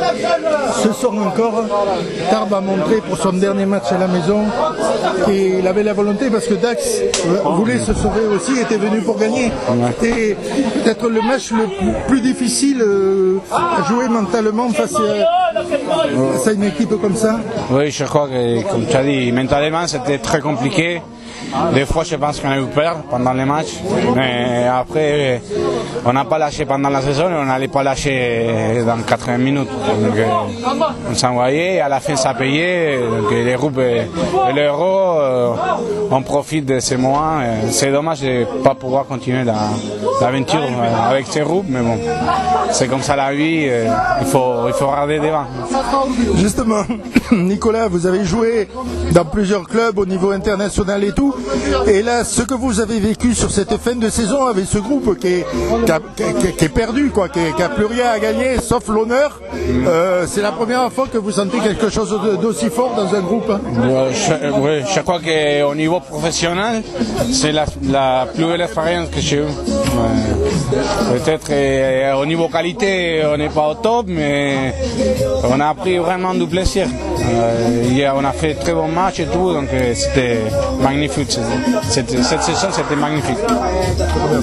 Ce soir encore, Tarbes a montré pour son dernier match à la maison qu'il avait la volonté, parce que Dax voulait se sauver aussi, était venu pour gagner. C'était peut-être le match le plus difficile à jouer mentalement face à une équipe comme ça. Oui, je crois que, comme tu as dit, mentalement c'était très compliqué. Des fois, je pense qu'on a eu peur pendant les matchs, mais après, on n'a pas lâché pendant la saison et on n'allait pas lâcher dans 80 minutes. Donc, on s'envoyait et à la fin, ça payait. Donc, les groupes et l'Euro, on profite de ces moments. C'est dommage de ne pas pouvoir continuer l'aventure avec ces groupes, mais bon, c'est comme ça la vie, il faut regarder devant. Justement, Nicolas, vous avez joué dans plusieurs clubs au niveau international et tout. Et là, ce que vous avez vécu sur cette fin de saison avec ce groupe qui est perdu, quoi, qui n'a plus rien à gagner, sauf l'honneur, c'est la première fois que vous sentez quelque chose d'aussi fort dans un groupe. Oui, je crois qu'au niveau professionnel, c'est la plus belle expérience que j'ai eue. Peut-être au niveau qualité, on n'est pas au top, mais on a pris vraiment du plaisir. On a fait très bons matchs et tout, donc c'était magnifique. Cette saison, c'était magnifique.